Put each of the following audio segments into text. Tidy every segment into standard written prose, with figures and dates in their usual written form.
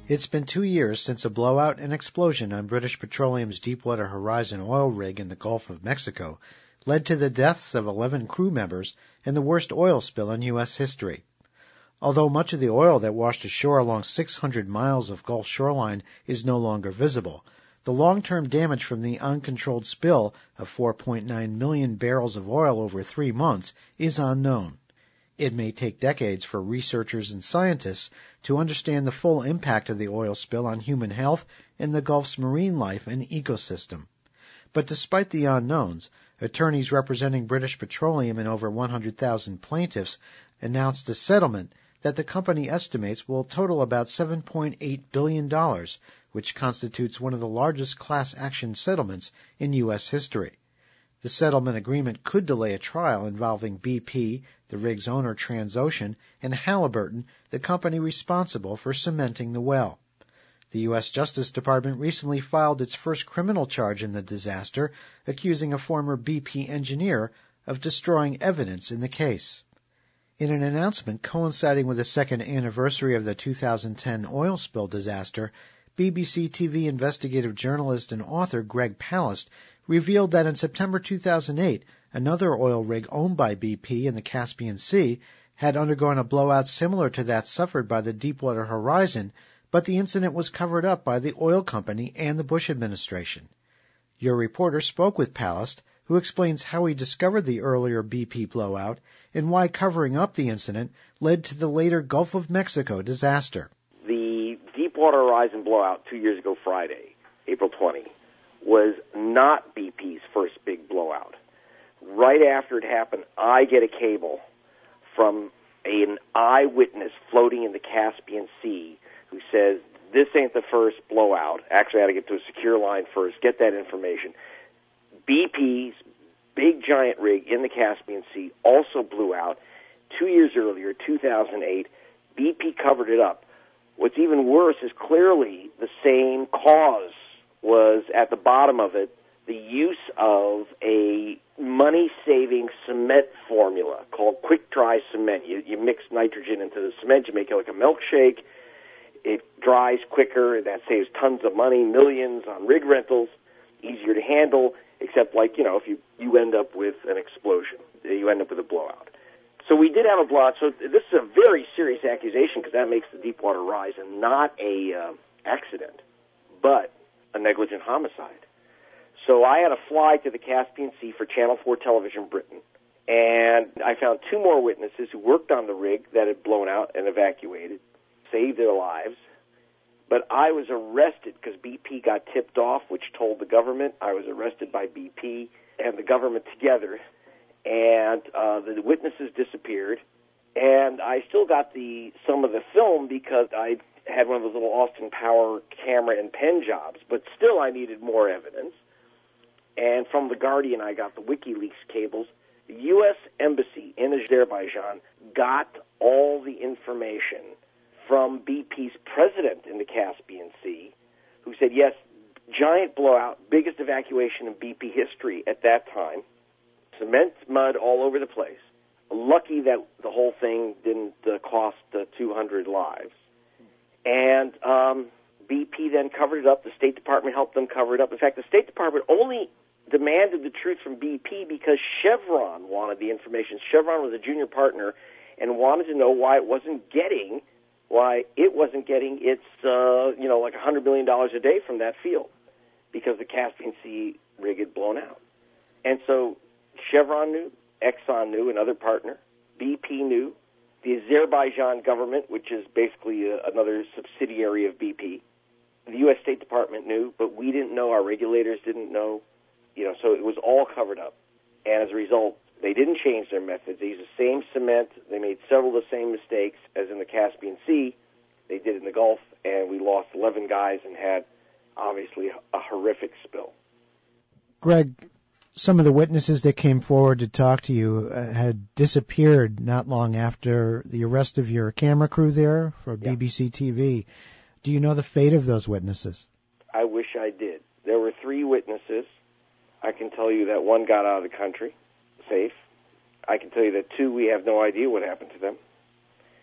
It's been 2 years since a blowout and explosion on British Petroleum's Deepwater Horizon oil rig in the Gulf of Mexico led to the deaths of 11 crew members and the worst oil spill in U.S. history. Although much of the oil that washed ashore along 600 miles of Gulf shoreline is no longer visible, the long-term damage from the uncontrolled spill of 4.9 million barrels of oil over 3 months is unknown. It may take decades for researchers and scientists to understand the full impact of the oil spill on human health and the Gulf's marine life and ecosystem. But despite the unknowns, attorneys representing British Petroleum and over 100,000 plaintiffs announced a settlement that the company estimates will total about $7.8 billion, which constitutes one of the largest class action settlements in U.S. history. The settlement agreement could delay a trial involving BP, the rig's owner Transocean, and Halliburton, the company responsible for cementing the well. The U.S. Justice Department recently filed its first criminal charge in the disaster, accusing a former BP engineer of destroying evidence in the case. In an announcement coinciding with the second anniversary of the 2010 oil spill disaster, BBC TV investigative journalist and author Greg Palast revealed that in September 2008, another oil rig owned by BP in the Caspian Sea had undergone a blowout similar to that suffered by the Deepwater Horizon, but the incident was covered up by the oil company and the Bush administration. Your reporter spoke with Palast, who explains how he discovered the earlier BP blowout and why covering up the incident led to the later Gulf of Mexico disaster. The Deepwater Horizon blowout 2 years ago Friday, April 20, was not BP's first big blowout. Right after it happened, I get a cable from an eyewitness floating in the Caspian Sea who says, this ain't the first blowout. Actually, I had to get to a secure line first, get that information. BP's big giant rig in the Caspian Sea also blew out 2 years earlier, 2008. BP covered it up. What's even worse is clearly the same cause was at the bottom of it, the use of a money-saving cement formula called quick-dry cement. You mix nitrogen into the cement, you make it like a milkshake. It dries quicker, that saves tons of money, millions on rig rentals, easier to handle, except if you end up with an explosion, you end up with a blowout. So we did have a blowout. So this is a very serious accusation because that makes the Deepwater Horizon not a accident, but a negligent homicide. So I had to fly to the Caspian Sea for Channel 4 Television Britain, and I found two more witnesses who worked on the rig that had blown out and evacuated, saved their lives. But I was arrested because BP got tipped off, which told the government. I was arrested by BP and the government together, and the witnesses disappeared. And I still got some of the film because I had one of those little Austin Power camera and pen jobs, but still I needed more evidence. And from The Guardian, I got the WikiLeaks cables. The U.S. Embassy in Azerbaijan got all the information from BP's president in the Caspian Sea, who said, yes, giant blowout, biggest evacuation in BP history at that time, cement, mud all over the place. Lucky that the whole thing didn't cost 200 lives. And BP then covered it up. The State Department helped them cover it up. In fact, the State Department only demanded the truth from BP because Chevron wanted the information. Chevron was a junior partner and wanted to know why it wasn't getting its, like $100 million a day from that field because the Caspian Sea rig had blown out. And so Chevron knew, Exxon knew, another partner, BP knew, the Azerbaijan government, which is basically another subsidiary of BP, the U.S. State Department knew, but we didn't know, our regulators didn't know, so it was all covered up. And as a result, they didn't change their methods. They used the same cement. They made several of the same mistakes as in the Caspian Sea. They did in the Gulf, and we lost 11 guys and had, obviously, a horrific spill. Greg, some of the witnesses that came forward to talk to you had disappeared not long after the arrest of your camera crew there for BBC TV. Do you know the fate of those witnesses? I wish I did. There were 3 witnesses. I can tell you that one got out of the country safe. I can tell you that 2, we have no idea what happened to them.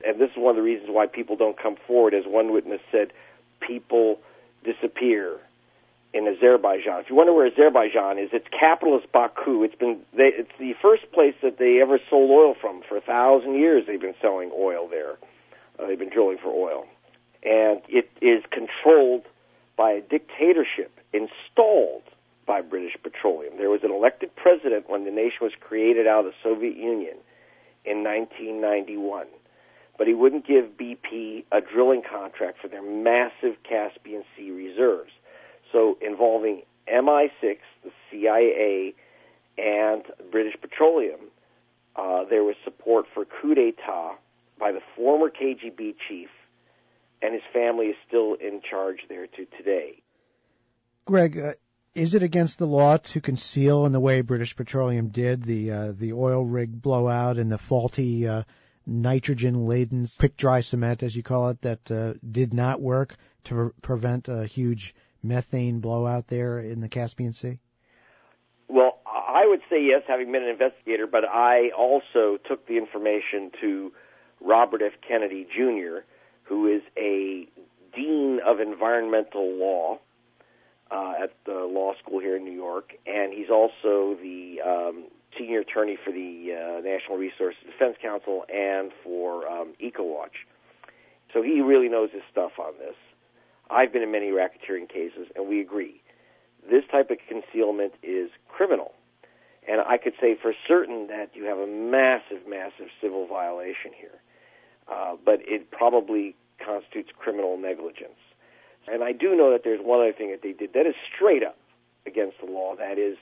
and this is one of the reasons why people don't come forward. As one witness said, people disappear in Azerbaijan. If you wonder where Azerbaijan is, its capital is Baku. It's the first place that they ever sold oil from. For 1,000 years they've been selling oil there. They've been drilling for oil. And it is controlled by a dictatorship installed by British Petroleum. There was an elected president when the nation was created out of the Soviet Union in 1991. But he wouldn't give BP a drilling contract for their massive Caspian Sea reserves. So involving MI6, the CIA, and British Petroleum, there was support for coup d'etat by the former KGB chief, and his family is still in charge there to today. Greg, is it against the law to conceal in the way British Petroleum did the oil rig blowout and the faulty nitrogen-laden quick-dry cement, as you call it, that did not work to prevent a huge methane blowout there in the Caspian Sea? Well, I would say yes, having been an investigator, but I also took the information to Robert F. Kennedy, Jr., who is a dean of environmental law at the law school here in New York, and he's also the senior attorney for the National Resources Defense Council and for EcoWatch. So he really knows his stuff on this. I've been in many racketeering cases, and we agree. This type of concealment is criminal. And I could say for certain that you have a massive, massive civil violation here. But it probably constitutes criminal negligence. And I do know that there's one other thing that they did that is straight up against the law. That is,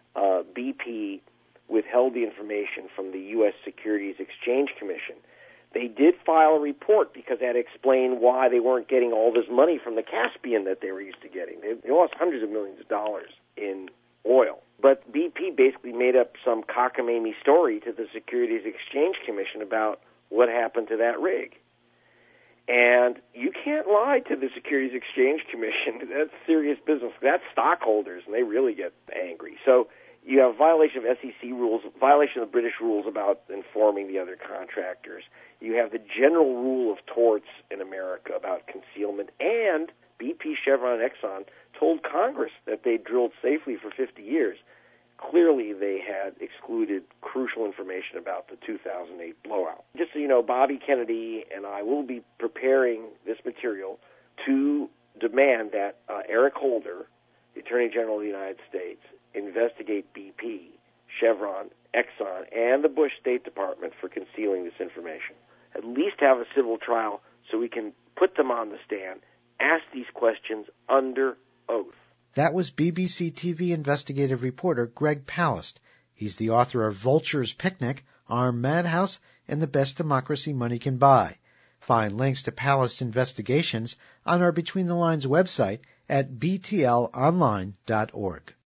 BP withheld the information from the U.S. Securities Exchange Commission. They did file a report because that explained why they weren't getting all this money from the Caspian that they were used to getting. They lost hundreds of millions of dollars in oil. But BP basically made up some cockamamie story to the Securities Exchange Commission about what happened to that rig. And you can't lie to the Securities Exchange Commission. That's serious business. That's stockholders, and they really get angry. So you have violation of SEC rules, violation of British rules about informing the other contractors. You have the general rule of torts in America about concealment, and BP, Chevron, and Exxon told Congress that they drilled safely for 50 years. Clearly, they had excluded crucial information about the 2008 blowout. Just so you know, Bobby Kennedy and I will be preparing this material to demand that Eric Holder, the Attorney General of the United States, investigate BP, Chevron, Exxon, and the Bush State Department for concealing this information. At least have a civil trial so we can put them on the stand, ask these questions under oath. That was BBC TV investigative reporter Greg Palast. He's the author of Vulture's Picnic, Armed Madhouse, and The Best Democracy Money Can Buy. Find links to Palast's investigations on our Between the Lines website at btlonline.org.